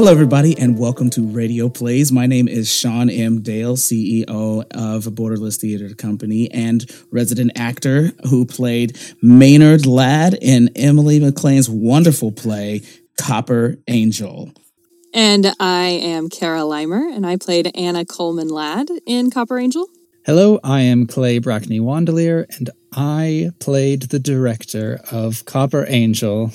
Hello, everybody, and welcome to Radio Plays. My name is Sean M. Dale, CEO of Borderless Theater Company and resident actor who played Maynard Ladd in Emily McLean's wonderful play, Copper Angel. And I am Kara Leimer, and I played Anna Coleman Ladd in Copper Angel. Hello, I am Clay Brackney Wandelier, and I played the director of Copper Angel.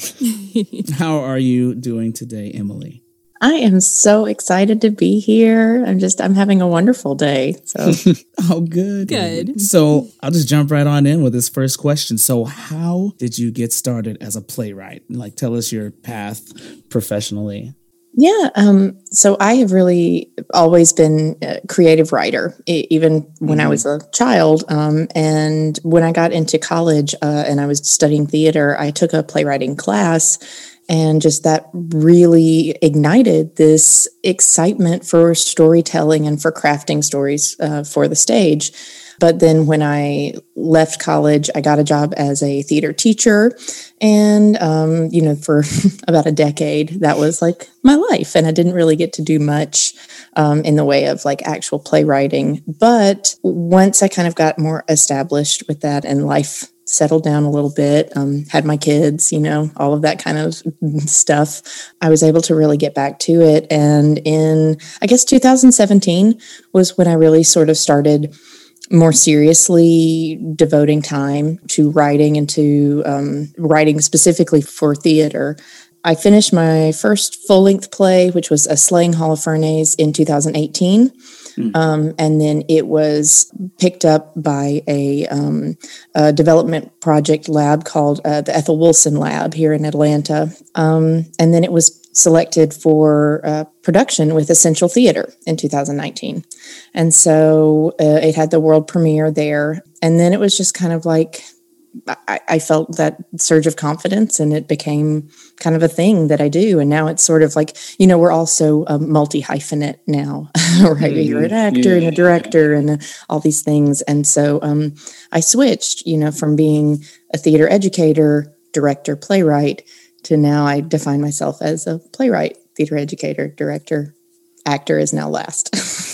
How are you doing today, Emily? I am so excited to be here. I'm having a wonderful day. So, oh, good. Good. So I'll just jump right on in with this first question. So how did you get started as a playwright? Like, tell us your path professionally. Yeah. So I have really always been a creative writer, even when I was a child. And when I got into college and I was studying theater, I took a playwriting class. And just that really ignited this excitement for storytelling and for crafting stories for the stage. But then when I left college, I got a job as a theater teacher. And, for about a decade, that was like my life. And I didn't really get to do much in the way of like actual playwriting. But once I kind of got more established with that and life settled down a little bit, had my kids, all of that kind of stuff, I was able to really get back to it. And in, I guess, 2017 was when I really sort of started more seriously devoting time to writing and to writing specifically for theater. I finished my first full-length play, which was A Slaying Holofernes, in 2018. And then it was picked up by a development project lab called the Ethel Wilson Lab here in Atlanta. And then it was selected for production with Essential Theater in 2019. And so it had the world premiere there. And then it was just kind of like, I felt that surge of confidence and it became kind of a thing that I do. And now it's sort of like, we're also multi-hyphenate now, right? You're an actor and a director and all these things. And so I switched, from being a theater educator, director, playwright, to now I define myself as a playwright, theater educator, director, actor is now last.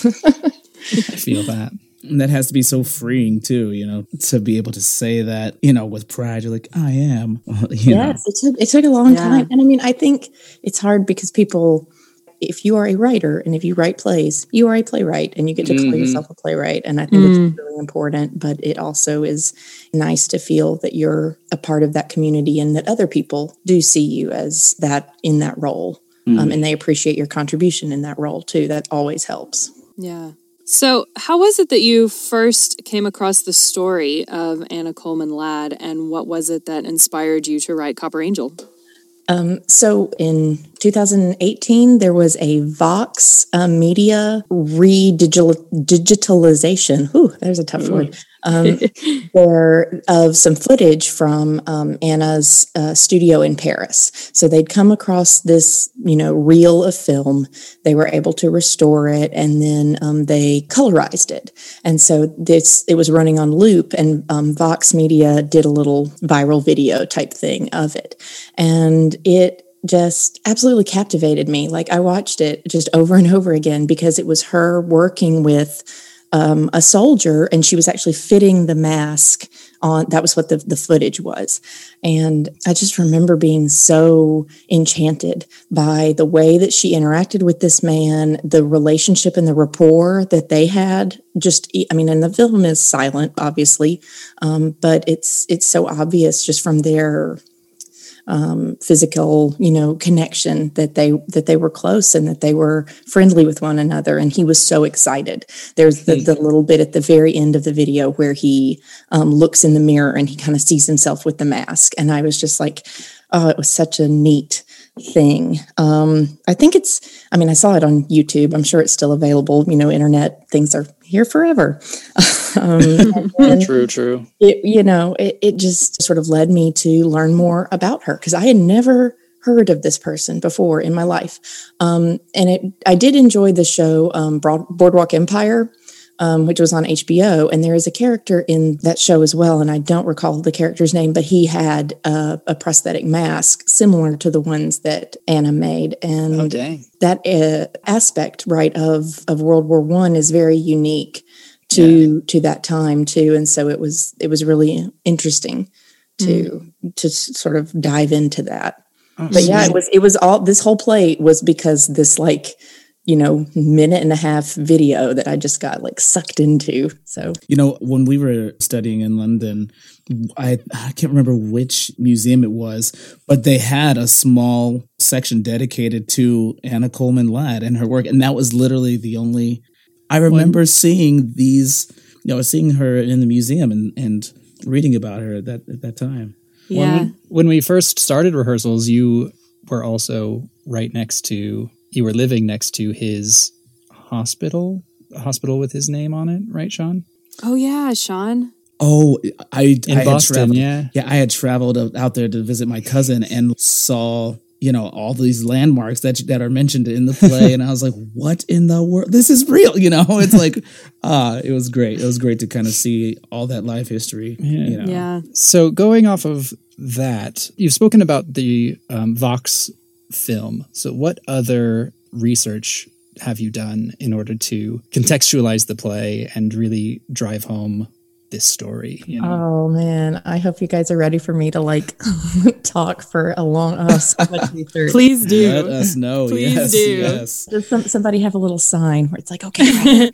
I feel that. And that has to be so freeing too, to be able to say that, with pride. You're like, I am. Yes, it took a long time. And I think it's hard because people, if you are a writer and if you write plays, you are a playwright and you get to call yourself a playwright. And I think it's really important, but it also is nice to feel that you're a part of that community and that other people do see you as that in that role. And they appreciate your contribution in that role too. That always helps. Yeah. So how was it that you first came across the story of Anna Coleman Ladd, and what was it that inspired you to write Copper Angel? So in 2018, there was a Vox Media digitalization. Ooh, there's a tough word. There of some footage from Anna's studio in Paris. So they'd come across this, reel of film. They were able to restore it, and then they colorized it. And so it was running on loop, and Vox Media did a little viral video type thing of it, and it just absolutely captivated me. Like, I watched it just over and over again because it was her working with a soldier, and she was actually fitting the mask on. That was what the footage was. And I just remember being so enchanted by the way that she interacted with this man, the relationship and the rapport that they had. And the film is silent, obviously, but it's so obvious just from their physical, connection that they were close and that they were friendly with one another. And he was so excited. There's the little bit at the very end of the video where he looks in the mirror and he kind of sees himself with the mask. And I was just like, oh, it was such a neat thing. I think I saw it on YouTube. I'm sure it's still available. Internet things are here forever. True. It just sort of led me to learn more about her because I had never heard of this person before in my life. I did enjoy the show Boardwalk Empire which was on HBO. And there is a character in that show as well, and I don't recall the character's name, but he had a prosthetic mask similar to the ones that Anna made. And that aspect, right, of World War I is very unique to that time too. And so it was really interesting to sort of dive into that. Oh, but yeah, it was all, this whole play was because this minute and a half video that I just got sucked into. So, when we were studying in London, I can't remember which museum it was, but they had a small section dedicated to Anna Coleman Ladd and her work. And that was literally the only, I remember seeing these, seeing her in the museum and reading about her at that time. Yeah. When we first started rehearsals, you were also you were living next to his hospital, a hospital with his name on it, right, Sean? Oh, yeah, Sean. Oh, I had Boston, traveled, yeah. Yeah, I had traveled out there to visit my cousin and saw, all these landmarks that are mentioned in the play. And I was like, what in the world? This is real, It's like, it was great. It was great to kind of see all that life history. Yeah. So going off of that, you've spoken about the Vox film. So what other research have you done in order to contextualize the play and really drive home this story? Oh man, I hope you guys are ready for me to talk for a long so much research. Please do. Let us know. Please do. Yes. Does somebody have a little sign where it's like, okay.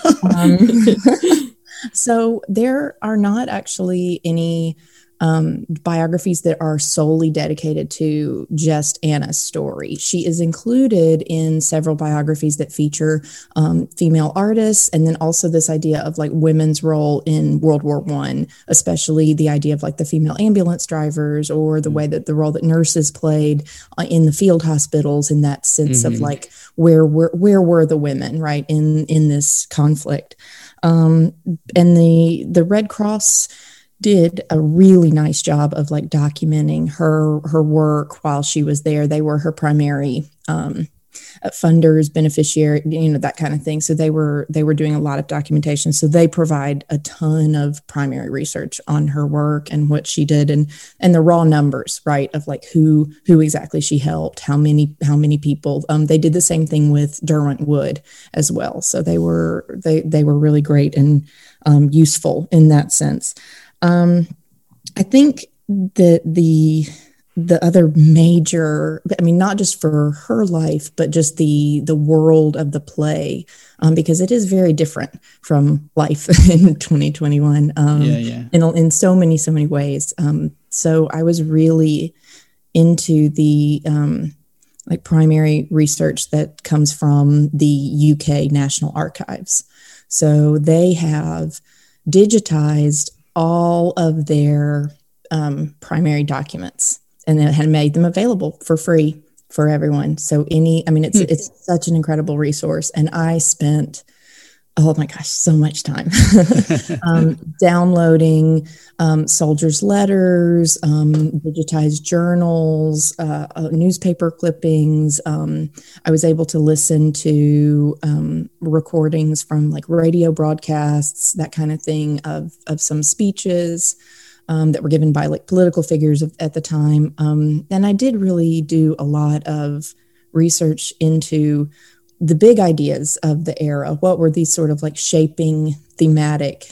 So there are not actually any biographies that are solely dedicated to just Anna's story. She is included in several biographies that feature female artists, and then also this idea of women's role in World War I, especially the idea of the female ambulance drivers, or the way that the role that nurses played in the field hospitals, in that sense of where were the women, right, in this conflict. And the Red Cross did a really nice job of documenting her work while she was there. They were her primary funders, beneficiary, that kind of thing. So they were doing a lot of documentation. So they provide a ton of primary research on her work and what she did, and the raw numbers, right, of who exactly she helped, how many people. They did the same thing with Derwent Wood as well. So they were really great and useful in that sense. I think that the other major, not just for her life, but just the world of the play, because it is very different from life in 2021, in so many ways. So I was really into the primary research that comes from the UK National Archives. So they have digitized all of their primary documents, and then had made them available for free for everyone. So it's such an incredible resource. And I spent, oh my gosh, so much time downloading soldiers' letters, digitized journals, newspaper clippings. I was able to listen to recordings from radio broadcasts, that kind of thing, of some speeches that were given by political figures at the time. And I did really do a lot of research into the big ideas of the era. What were these sort of shaping thematic,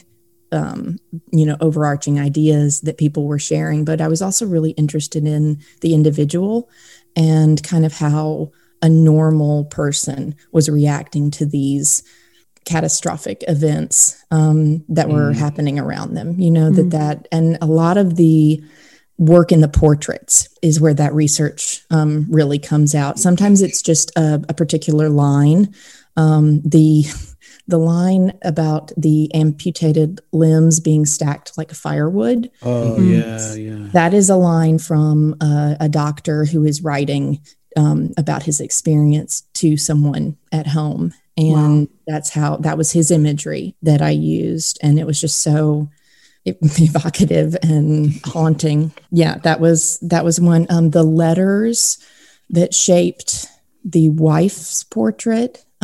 overarching ideas that people were sharing? But I was also really interested in the individual and kind of how a normal person was reacting to these catastrophic events that were happening around them, that and a lot of the work in the portraits is where that research really comes out. Sometimes it's just a particular line. The line about the amputated limbs being stacked like firewood. Oh, yeah. That is a line from a doctor who is writing about his experience to someone at home. And that was his imagery that I used. And it was just so evocative and haunting. Yeah, that was one. The letters that shaped the wife's portrait,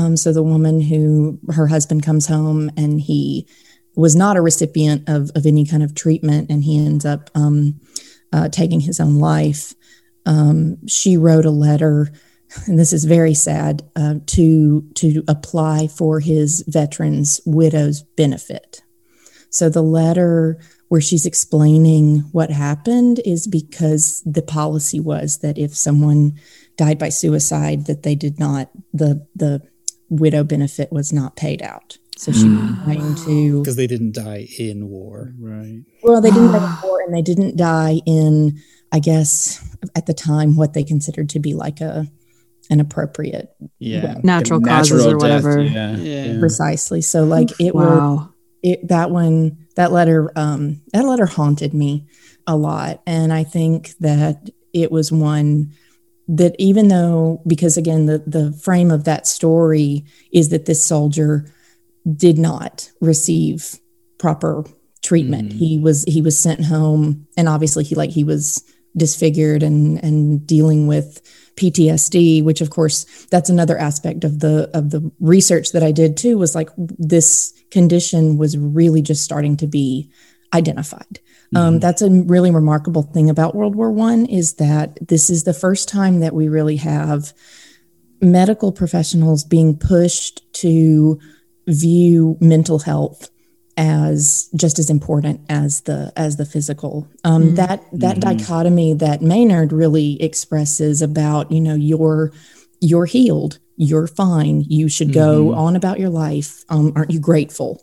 So the woman who her husband comes home and he was not a recipient of any kind of treatment, and he ends up taking his own life. She wrote a letter, and this is very sad, to apply for his veterans' widow's benefit. So the letter where she's explaining what happened is because the policy was that if someone died by suicide, that they did not, the widow benefit was not paid out. So she was trying to... Because they didn't die in war. Right. Well, they didn't die in war, and they didn't die in, I guess, at the time, what they considered to be like an appropriate... Yeah. Natural causes or whatever. Yeah. Precisely. So like it Wow. that letter haunted me a lot. And I think that it was one that, even though, because again, the frame of that story is that this soldier did not receive proper treatment. He was sent home, and obviously he was disfigured and dealing with PTSD, which of course that's another aspect of the research that I did too, was like this condition was really just starting to be identified. That's a really remarkable thing about World War I, is that this is the first time that we really have medical professionals being pushed to view mental health as just as important as the physical. That dichotomy that Maynard really expresses about, you're healed, you're fine, you should go on about your life. Aren't you grateful?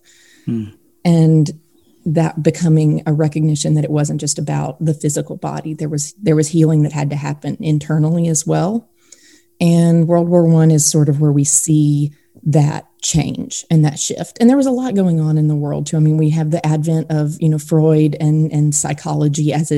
And that becoming a recognition that it wasn't just about the physical body. There was healing that had to happen internally as well. And World War I is sort of where we see that change and that shift. And there was a lot going on in the world too. I mean, we have the advent of, Freud and psychology as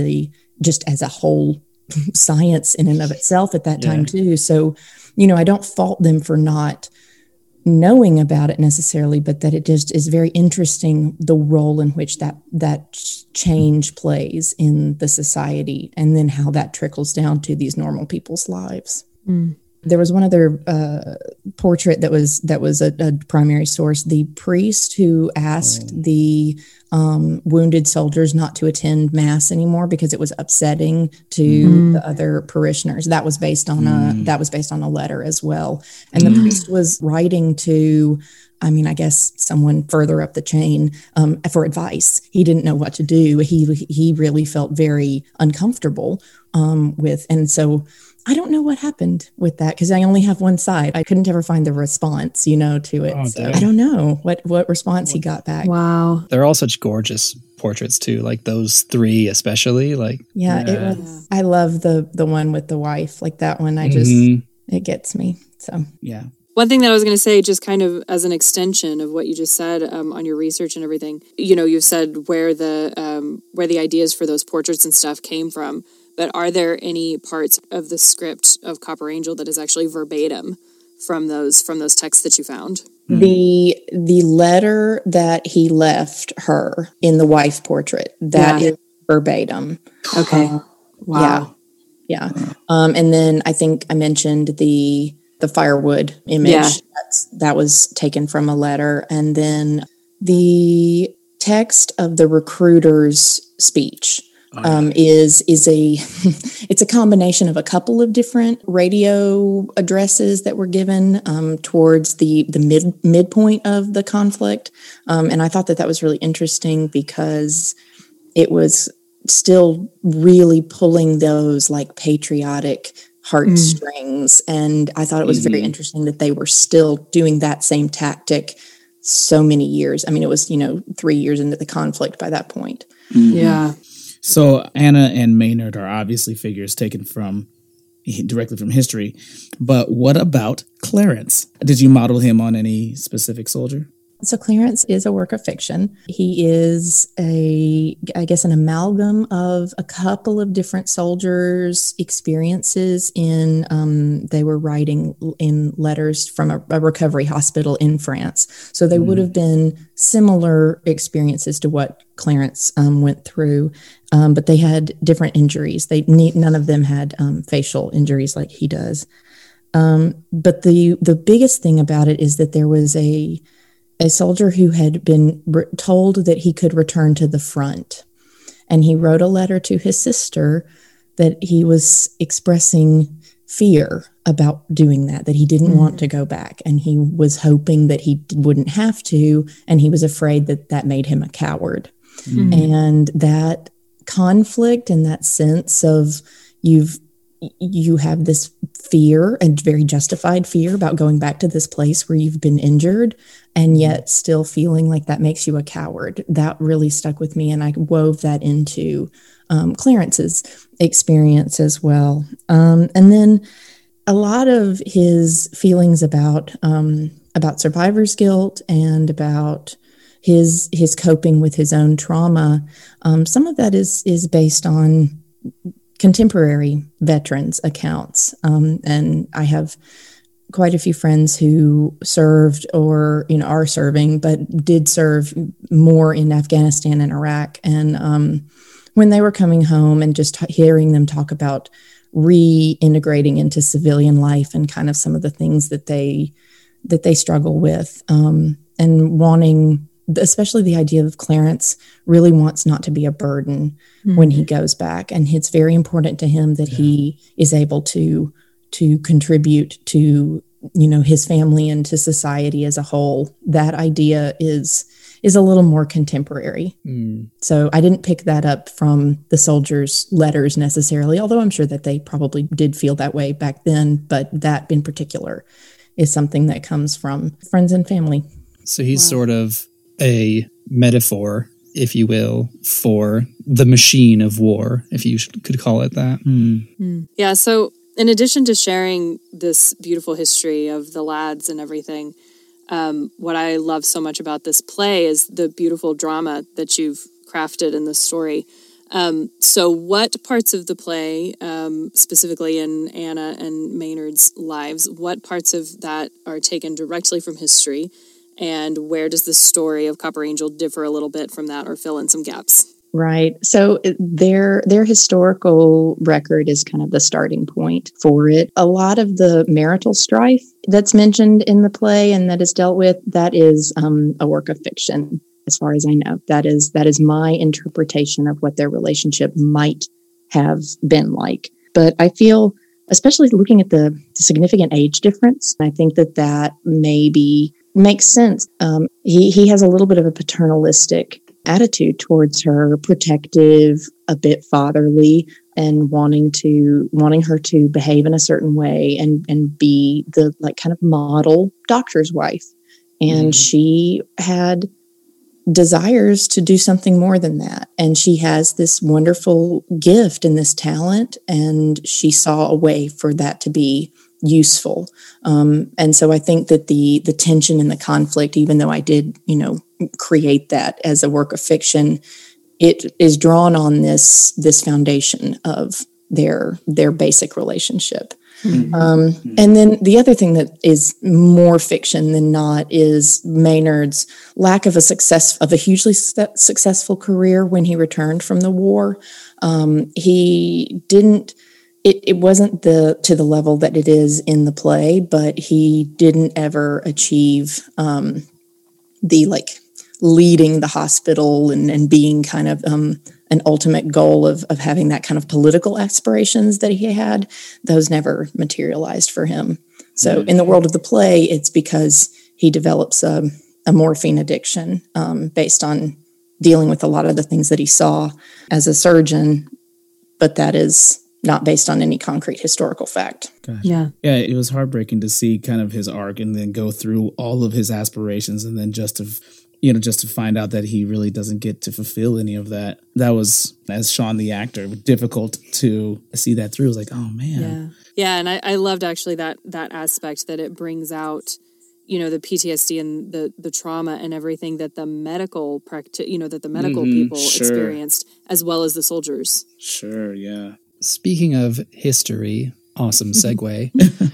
a whole science in and of itself at that time too. So, I don't fault them for not knowing about it necessarily, but that it just is very interesting, the role in which that change plays in the society, and then how that trickles down to these normal people's lives. There was one other portrait that was a primary source. The priest who asked the wounded soldiers not to attend mass anymore because it was upsetting to the other parishioners. That was based on a letter as well. And the priest was writing to, I guess someone further up the chain for advice. He didn't know what to do. He really felt very uncomfortable with, and so. I don't know what happened with that, because I only have one side. I couldn't ever find the response, to it. Oh, so I don't know what response he got back. Wow. They're all such gorgeous portraits too, like those three especially. Like it was. I love the one with the wife, like that one. It gets me. So yeah. One thing that I was going to say, just kind of as an extension of what you just said on your research and everything, you've said where the ideas for those portraits and stuff came from. But are there any parts of the script of Copper Angel that is actually verbatim from those texts that you found? The letter that he left her in the wife portrait, that is verbatim. Okay. Wow. Yeah. And then I think I mentioned the firewood image. Yeah. That was taken from a letter. And then the text of the recruiter's speech. Is it's a combination of a couple of different radio addresses that were given towards the midpoint of the conflict, and I thought that was really interesting because it was still really pulling those like patriotic heartstrings, and I thought it was very interesting that they were still doing that same tactic so many years. It was 3 years into the conflict by that point. Yeah. So Anna and Maynard are obviously figures taken directly from history, but what about Clarence? Did you model him on any specific soldier? So Clarence is a work of fiction. He is an amalgam of a couple of different soldiers' experiences they were writing in letters from a recovery hospital in France. So they would have been similar experiences to what Clarence went through, but they had different injuries. None of them had facial injuries like he does. But the biggest thing about it is that there was a soldier who had been told that he could return to the front. And he wrote a letter to his sister that he was expressing fear about doing that he didn't want to go back. And he was hoping that he wouldn't have to. And he was afraid that made him a coward. And that conflict and that sense of you have this fear, and very justified fear, about going back to this place where you've been injured, and yet still feeling like that makes you a coward. That really stuck with me, and I wove that into Clarence's experience as well. And then a lot of his feelings about survivor's guilt and about his coping with his own trauma. Some of that is based on contemporary veterans' accounts. And I have quite a few friends who served or, are serving, but did serve more in Afghanistan and Iraq. And when they were coming home and just hearing them talk about reintegrating into civilian life and kind of some of the things that they struggle with, and wanting, especially the idea of Clarence really wants not to be a burden when he goes back. And it's very important to him that he is able to contribute to, his family and to society as a whole. That idea is a little more contemporary. So I didn't pick that up from the soldiers' letters necessarily, although I'm sure that they probably did feel that way back then. But that in particular is something that comes from friends and family. So he's sort of a metaphor, if you will, for the machine of war, if you could call it that. Yeah, so in addition to sharing this beautiful history of the lads and everything, what I love so much about this play is the beautiful drama that you've crafted in this story. So what parts of the play, specifically in Anna and Maynard's lives, what parts of that are taken directly from history? And where does the story of Copper Angel differ a little bit from that or fill in some gaps? Right. So their historical record is kind of the starting point for it. A lot of the marital strife that's mentioned in the play and that is dealt with, that is a work of fiction, as far as I know. That is my interpretation of what their relationship might have been like. But I feel, especially looking at the significant age difference, I think that maybe makes sense. He has a little bit of a paternalistic attitude towards her, protective, a bit fatherly, and wanting her to behave in a certain way and be the kind of model doctor's wife. And she had desires to do something more than that. And she has this wonderful gift and this talent, and she saw a way for that to be useful. And so I think that the tension and the conflict, even though I did, create that as a work of fiction, it is drawn on this foundation of their basic relationship. And then the other thing that is more fiction than not is Maynard's lack of a hugely successful career when he returned from the war. He didn't. It wasn't to the level that it is in the play, but he didn't ever achieve the leading the hospital and being kind of an ultimate goal of having that kind of political aspirations that he had. Those never materialized for him. So in the world of the play, it's because he develops a morphine addiction based on dealing with a lot of the things that he saw as a surgeon, but that is not based on any concrete historical fact. Gotcha. Yeah, it was heartbreaking to see kind of his arc and then go through all of his aspirations and then just to find out that he really doesn't get to fulfill any of that. That was, as Sean the actor, difficult to see that through. It was like, oh man. Yeah, and I loved actually that aspect that it brings out, the PTSD and the trauma and everything that the medical people experienced, as well as the soldiers. Sure, yeah. Speaking of history, awesome segue.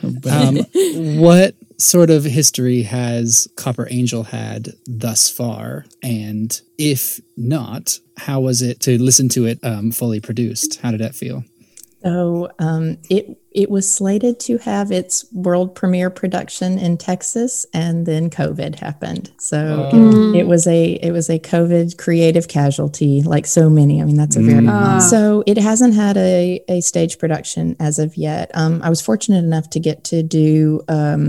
What sort of history has Copper Angel had thus far? And if not, how was it to listen to it fully produced? How did that feel? So it was slated to have its world premiere production in Texas, and then COVID happened. So it was a COVID creative casualty, like so many. I mean, that's a very so it hasn't had a stage production as of yet. I was fortunate enough to get to do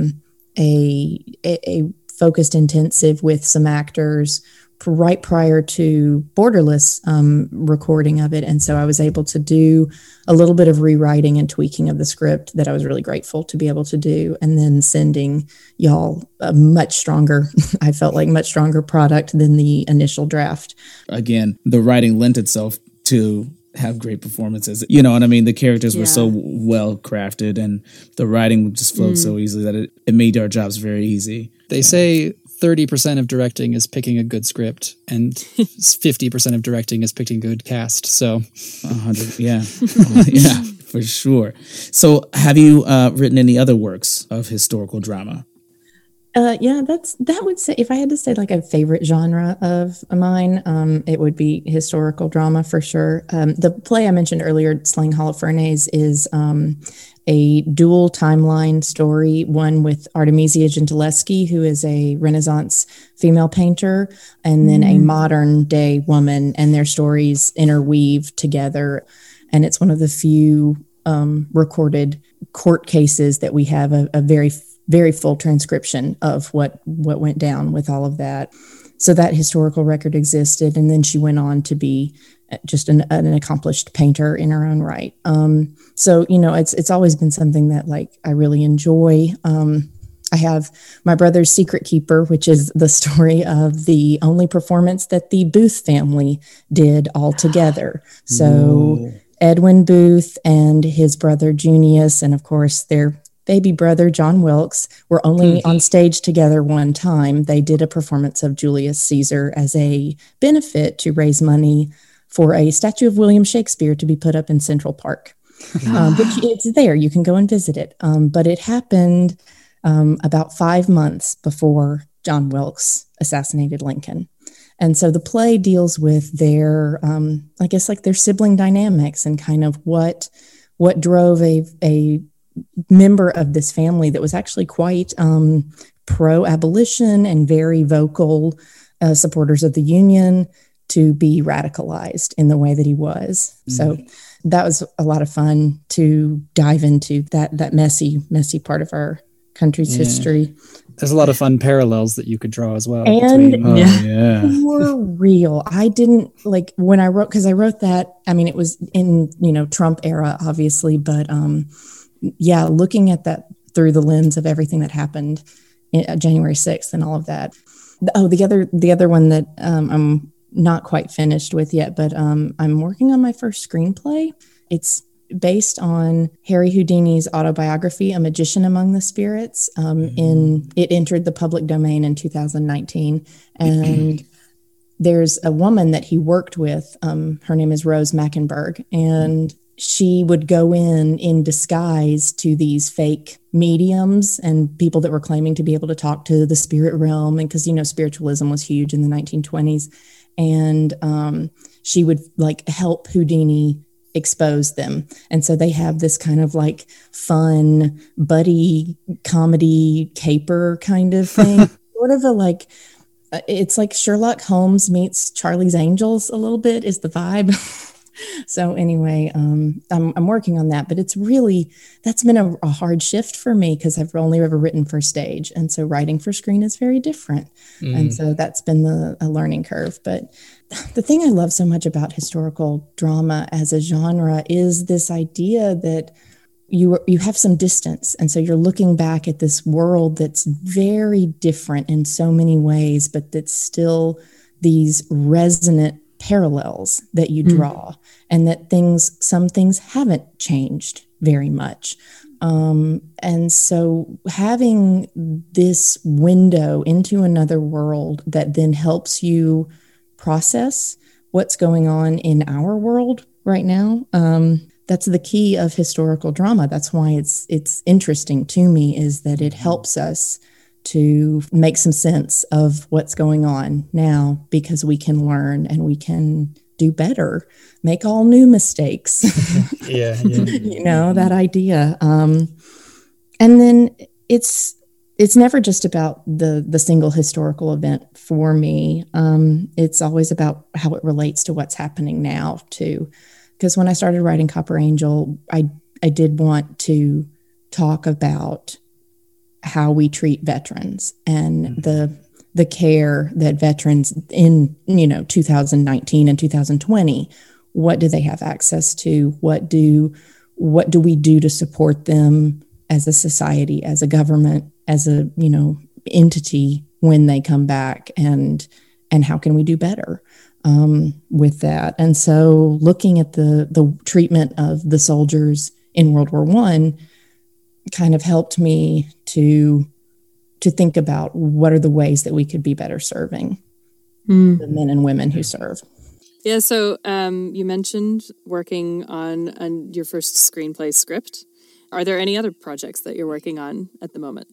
a focused intensive with some actors right prior to Borderless recording of it. And so I was able to do a little bit of rewriting and tweaking of the script that I was really grateful to be able to do. And then sending y'all a much stronger, I felt like much stronger product than the initial draft. Again, the writing lent itself to have great performances. You know what I mean? The characters were so well crafted and the writing just flowed so easily that it made our jobs very easy. They say 30% of directing is picking a good script, and 50% of directing is picking a good cast. So 100, yeah, yeah, for sure. So have you written any other works of historical drama? That would say, if I had to say like a favorite genre of mine, it would be historical drama for sure. The play I mentioned earlier, Slaying Holofernes, is a dual timeline story, one with Artemisia Gentileschi, who is a Renaissance female painter, and then a modern day woman, and their stories interweave together. And it's one of the few recorded court cases that we have a very, very full transcription of what went down with all of that. So that historical record existed. And then she went on to be just an accomplished painter in her own right. So, you know, it's always been something that like I really enjoy. I have My Brother's Secret Keeper, which is the story of the only performance that the Booth family did all together. So Edwin Booth and his brother Junius, and of course their baby brother John Wilkes, were only on stage together one time. They did a performance of Julius Caesar as a benefit to raise money for a statue of William Shakespeare to be put up in Central Park. Which it's there, you can go and visit it. But it happened about 5 months before John Wilkes assassinated Lincoln. And so the play deals with their, I guess, like their sibling dynamics and kind of what drove a member of this family that was actually quite pro-abolition and very vocal supporters of the Union to be radicalized in the way that he was. So that was a lot of fun to dive into that messy part of our country's history. There's a lot of fun parallels that you could draw as well. And for real, I didn't like when I wrote, because I wrote that, I mean, it was in, Trump era, obviously, but looking at that through the lens of everything that happened January 6th and all of that. Oh, the other one that I'm not quite finished with yet, but I'm working on my first screenplay. It's based on Harry Houdini's autobiography, A Magician Among the Spirits. It entered the public domain in 2019. And there's a woman that he worked with. Her name is Rose Mackenberg. And she would go in disguise to these fake mediums and people that were claiming to be able to talk to the spirit realm. And because, spiritualism was huge in the 1920s. And she would help Houdini expose them. And so they have this kind of fun buddy comedy caper kind of thing. Sort of it's like Sherlock Holmes meets Charlie's Angels a little bit is the vibe. So anyway, I'm working on that, but that's been a hard shift for me because I've only ever written for stage. And so writing for screen is very different. And so that's been a learning curve. But the thing I love so much about historical drama as a genre is this idea that you have some distance. And so you're looking back at this world that's very different in so many ways, but that's still these resonant parallels that you draw, and that some things haven't changed very much. And so having this window into another world that then helps you process what's going on in our world right now, that's the key of historical drama. That's why it's interesting to me, is that it helps us to make some sense of what's going on now, because we can learn and we can do better, make all new mistakes. Yeah. That idea. And then it's never just about the single historical event for me. It's always about how it relates to what's happening now too. Because when I started writing Copper Angel, I did want to talk about how we treat veterans and the care that veterans in 2019 and 2020, what do they have access to? What do we do to support them as a society, as a government, as a entity when they come back, and how can we do better with that? And so looking at the treatment of the soldiers in World War I kind of helped me to think about what are the ways that we could be better serving the men and women who serve. Yeah, so you mentioned working on your first screenplay script. Are there any other projects that you're working on at the moment?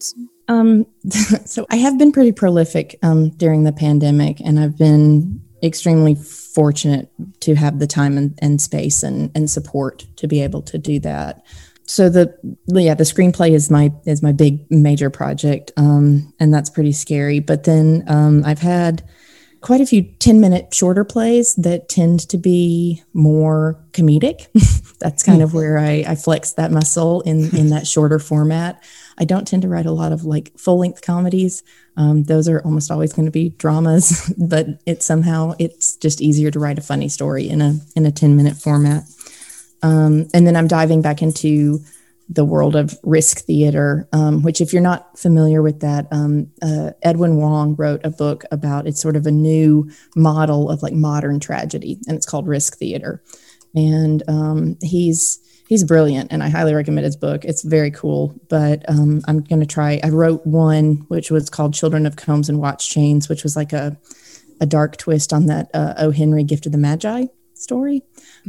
So I have been pretty prolific during the pandemic, and I've been extremely fortunate to have the time and space and support to be able to do that. So the screenplay is my big major project, and that's pretty scary. But then I've had quite a few 10-minute shorter plays that tend to be more comedic. That's kind of where I flex that muscle in that shorter format. I don't tend to write a lot of like full-length comedies. Those are almost always going to be dramas, but it's just easier to write a funny story in a 10-minute format. And then I'm diving back into the world of risk theater, which if you're not familiar with that, Edwin Wong wrote a book about, it's sort of a new model of like modern tragedy, and it's called Risk Theater. And he's brilliant, and I highly recommend his book. It's very cool, but I'm going to try. I wrote one which was called Children of Combs and Watch Chains, which was like a dark twist on that O. Henry Gift of the Magi story.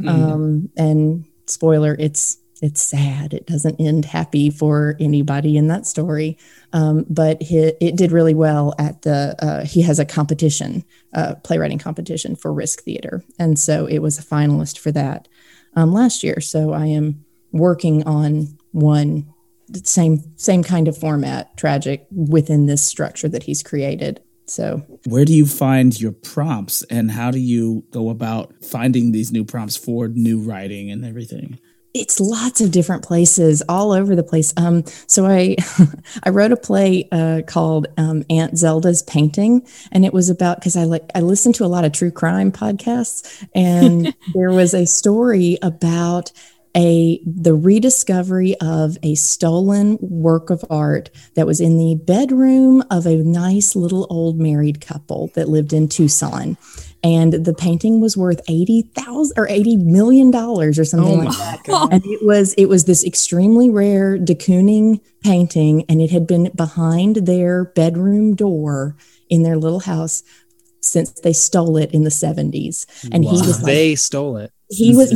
And spoiler, it's sad. It doesn't end happy for anybody in that story. But it did really well at he has a competition, playwriting competition for Risk Theater. And so it was a finalist for that last year. So I am working on one same kind of format, tragic, within this structure that he's created. So where do you find your prompts, and how do you go about finding these new prompts for new writing and everything? It's lots of different places all over the place. So I wrote a play called Aunt Zelda's Painting, and it was about, because I listened to a lot of true crime podcasts, and there was a story about the rediscovery of a stolen work of art that was in the bedroom of a nice little old married couple that lived in Tucson. And the painting was worth $80 million or something like that. God. And it was this extremely rare de Kooning painting, and it had been behind their bedroom door in their little house since they stole it in the 70s. And he was they stole it. He was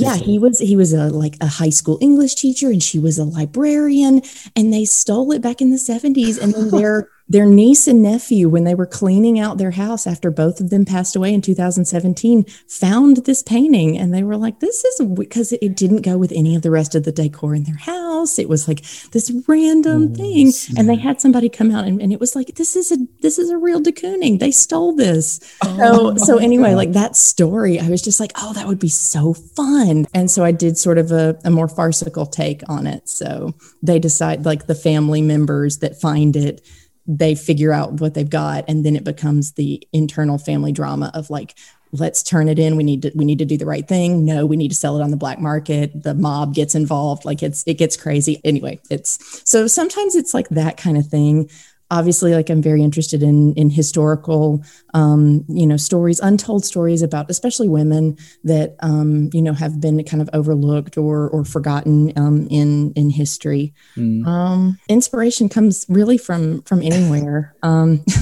a high school English teacher, and she was a librarian, and they stole it back in the 70s. And then their niece and nephew, when they were cleaning out their house after both of them passed away in 2017, found this painting, and they were like, this is, because it didn't go with any of the rest of the decor in their house. It was like this random thing. Snap. And they had somebody come out and it was like, this is a real de Kooning. They stole this. So anyway, God. Like that story, I was just like, oh, that would be so fun. And so I did sort of a more farcical take on it. So they decide, like the family members that find it, they figure out what they've got, and then it becomes the internal family drama of like, let's turn it in. We need to do the right thing. No, we need to sell it on the black market. The mob gets involved. Like it gets crazy. Anyway, so sometimes it's like that kind of thing. Obviously, like I'm very interested in historical, stories, untold stories about especially women that, have been kind of overlooked or forgotten in history. Inspiration comes really from anywhere.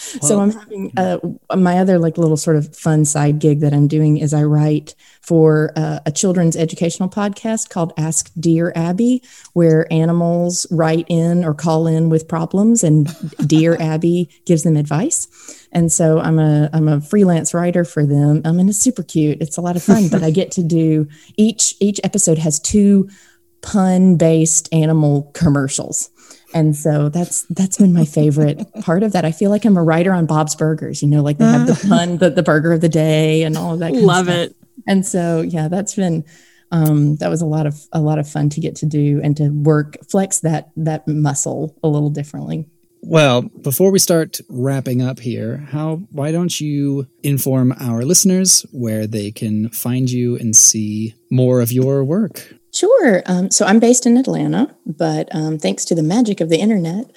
So I'm having my other like little sort of fun side gig that I'm doing is I write for a children's educational podcast called Ask Dear Abby, where animals write in or call in with problems, and Dear Abby gives them advice. And so I'm a freelance writer for them. And it's super cute. It's a lot of fun, but I get to do each episode has 2 pun-based animal commercials. And so that's been my favorite part of that. I feel like I'm a writer on Bob's Burgers, like they have the pun, the burger of the day and all of that. Love it. And so, yeah, that's been, that was a lot of fun to get to do and to flex that muscle a little differently. Well, before we start wrapping up here, why don't you inform our listeners where they can find you and see more of your work? Sure. So I'm based in Atlanta, but thanks to the magic of the internet,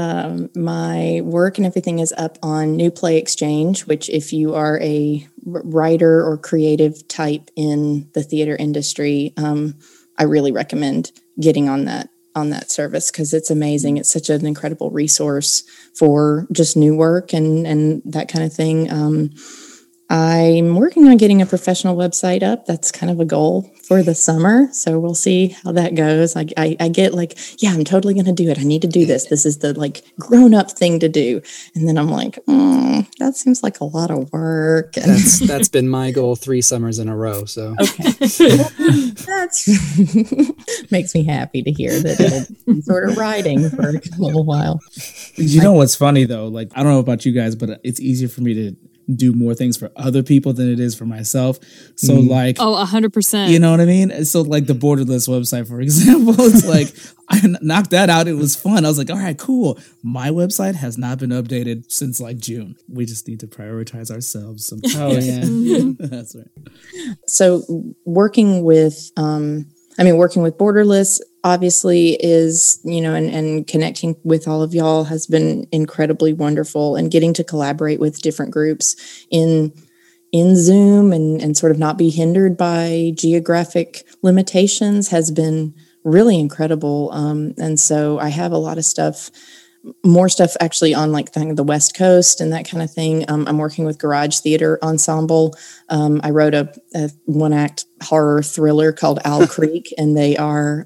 my work and everything is up on New Play Exchange, which if you are a writer or creative type in the theater industry, I really recommend getting on that service because it's amazing. It's such an incredible resource for just new work and that kind of thing. I'm working on getting a professional website up. That's kind of a goal for the summer. So we'll see how that goes. I get like, yeah, I'm totally going to do it. I need to do this. This is the like grown up thing to do. And then I'm like, that seems like a lot of work. And that's been my goal 3 summers in a row. So okay, that's makes me happy to hear that I'm sort of writing for a little while. You know what's funny though? Like, I don't know about you guys, but it's easier for me to do more things for other people than it is for myself. So like, 100%. You know what I mean? So like the Borderless website, for example, it's like I knocked that out. It was fun. I was like, all right, cool. My website has not been updated since like June. We just need to prioritize ourselves. Oh yeah. That's right. So working with Borderless obviously is, and connecting with all of y'all has been incredibly wonderful, and getting to collaborate with different groups in Zoom and sort of not be hindered by geographic limitations has been really incredible. And so I have a lot of more stuff actually on like the West Coast and that kind of thing. I'm working with Garage Theater Ensemble. I wrote a 1-act horror thriller called Owl Creek, and they are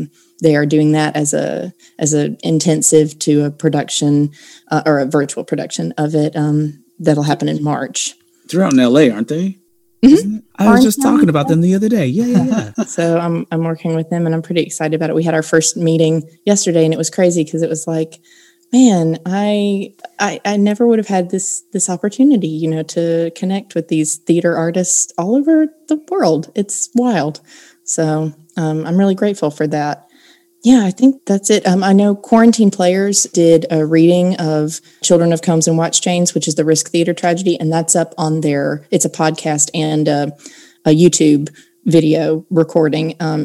doing that as a intensive to a production or a virtual production of it that'll happen in March. They're out in LA, aren't they? Mm-hmm. I was just talking about them the other day. Yeah. So I'm working with them, and I'm pretty excited about it. We had our first meeting yesterday, and it was crazy because it was like, man, I never would have had this opportunity, to connect with these theater artists all over the world. It's wild. So I'm really grateful for that. Yeah, I think that's it. I know Quarantine Players did a reading of Children of Combs and Watch Chains, which is the Risk Theater tragedy, and that's up on it's a podcast and a YouTube video recording, and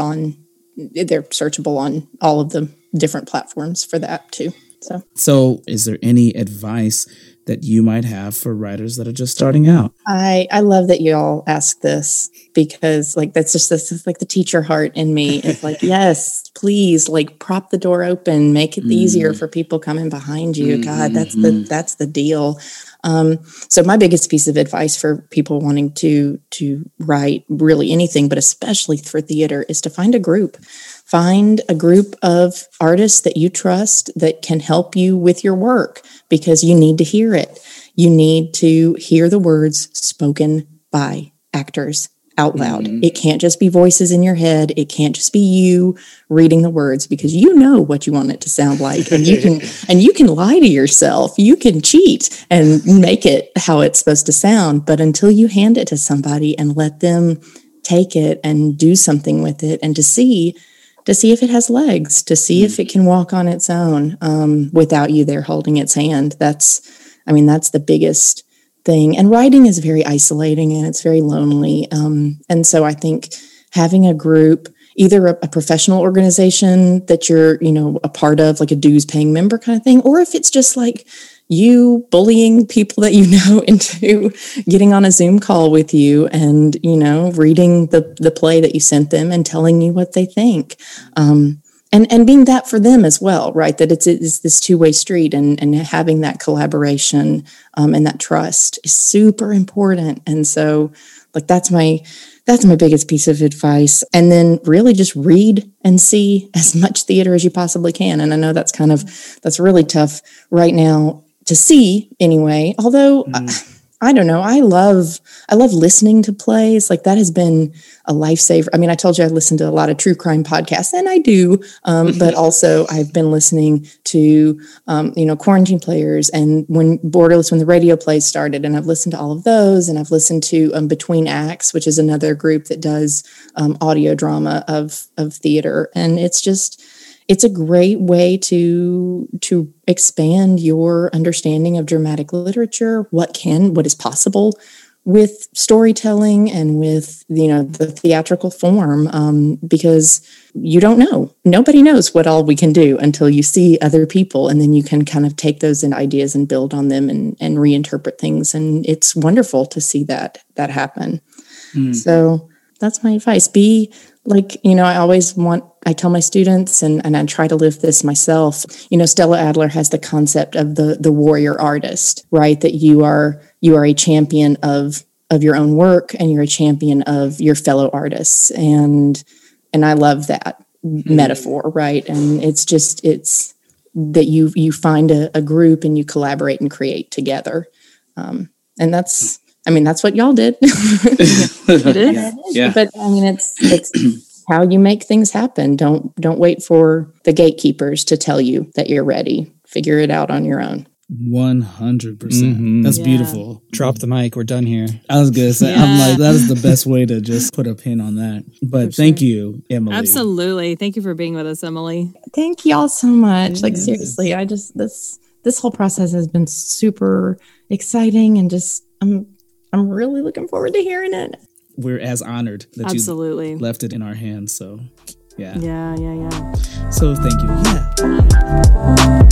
they're searchable on all of the different platforms for that too. So is there any advice that you might have for writers that are just starting out? I love that you all ask this because like this is like the teacher heart in me. It's like, yes, please, like prop the door open, make it easier for people coming behind you. God, that's the deal. So my biggest piece of advice for people wanting to write really anything, but especially for theater, is to find a group. Find a group of artists that you trust that can help you with your work, because you need to hear it. You need to hear the words spoken by actors out loud. Mm-hmm. It can't just be voices in your head. It can't just be you reading the words, because you know what you want it to sound like, and you can lie to yourself. You can cheat and make it how it's supposed to sound. But until you hand it to somebody and let them take it and do something with it, and to see if it has legs, to see if it can walk on its own without you there holding its hand. That's the biggest thing. And writing is very isolating and it's very lonely. And so I think having a group, either a professional organization that you're, a part of, like a dues paying member kind of thing, or if it's just like you bullying people that you know into getting on a Zoom call with you and, reading the play that you sent them and telling you what they think. And and being that for them as well, right? That it's this two-way street, and having that collaboration and that trust is super important. And so, like, that's my biggest piece of advice. And then really just read and see as much theater as you possibly can. And I know that's really tough right now to see anyway. Although I don't know, I love listening to plays. Like, that has been a lifesaver. I mean, I told you I listen to a lot of true crime podcasts, and I do. But also I've been listening to, Quarantine Players, and when the radio plays started, and I've listened to all of those, and I've listened to Between Acts, which is another group that does audio drama of theater. And it's a great way to expand your understanding of dramatic literature, what is possible with storytelling and with, the theatrical form, because you don't know. Nobody knows what all we can do until you see other people, and then you can kind of take those ideas and build on them and reinterpret things. And it's wonderful to see that happen. So that's my advice. Be like, I tell my students, and I try to live this myself. Stella Adler has the concept of the warrior artist, right? That you are a champion of your own work, and you're a champion of your fellow artists. And I love that metaphor, right? And it's that you find a group and you collaborate and create together. And that's what y'all did. It is. Yeah. But I mean, it's how you make things happen. Don't wait for the gatekeepers to tell you that you're ready. Figure it out on your own. 100%. That's beautiful. Drop the mic. We're done here. I was gonna say, I'm like, that is the best way to just put a pin on that. But thank you, Emily. Absolutely. Thank you for being with us, Emily. Thank y'all so much. Like, seriously, this whole process has been super exciting, and just I'm really looking forward to hearing it. We're as honored that you left it in our hands. So, yeah. Yeah. So, thank you. Yeah.